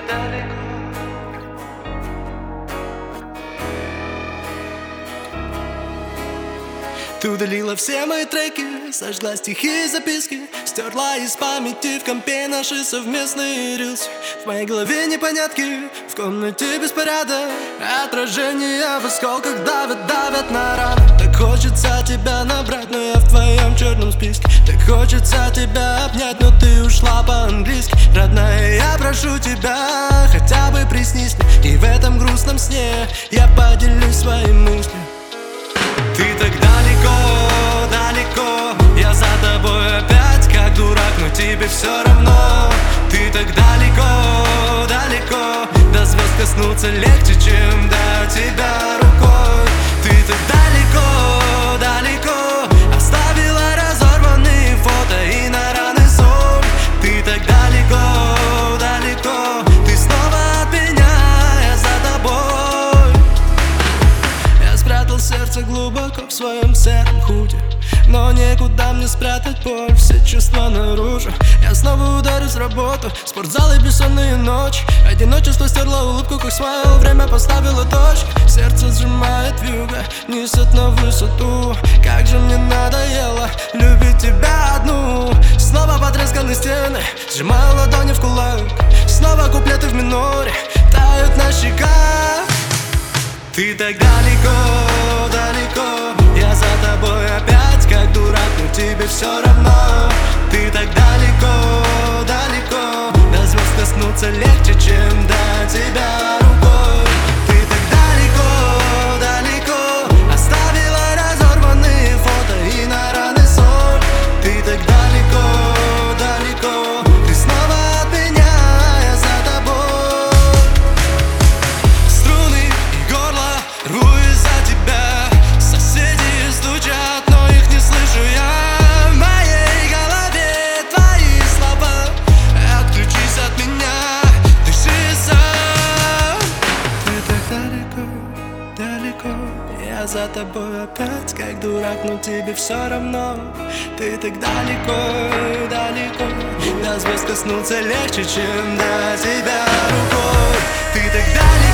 далеко. Ты удалила все мои треки, сожгла стихи и записки, стерла из памяти в компе наши совместные рилсы. В моей голове непонятки, в комнате беспорядок, отражения в осколках давят на рану. Так хочется тебя набрать, но я в твоем черном списке. Так хочется тебя обнять, но ты ушла по-английски. Родная, я прошу тебя, хотя бы приснись мне, и в этом грустном сне я поделюсь своим мыслям. Ты так далеко, далеко, я за тобой опять как дурак, но тебе все равно. Ты так далеко, далеко, до звезд коснуться легче, чем до тебя рукой. Ты так далеко, далеко, оставила разорванные фото и на раны соль. Ты так далеко, далеко, ты снова от меня, я за тобой. Я спрятал сердце глубоко в своем сером худе, но некуда мне спрятать боль, все чувства наружу. Я снова ударюсь в работу, спортзал и бессонные ночи. Одиночество стерло улыбку, как смайл, время поставило точку. Сердце сжимает вьюга, несет на высоту. Как же мне надоело любить тебя одну. Снова потресканы стены, сжимаю ладони в кулак. Снова куплеты в миноре тают на щеках. Ты так далеко, далеко, я за тобой опять как дурак, но тебе все равно. Ты так далеко, далеко, до звезд коснуться легче, чем до тебя рукой. Ты так далеко, далеко, оставила разорванные фото и на раны соль. Ты так далеко, далеко, ты снова от меня, я за тобой. Струны и горло рву из-за тебя, соседи стучат, но их не слышу я. В моей голове твои слова, отключись от меня, дыши сам. Ты так далеко, далеко, я за тобой опять как дурак, но тебе все равно. Ты так далеко, далеко, до звезд коснуться легче, чем до тебя рукой. Ты так далеко.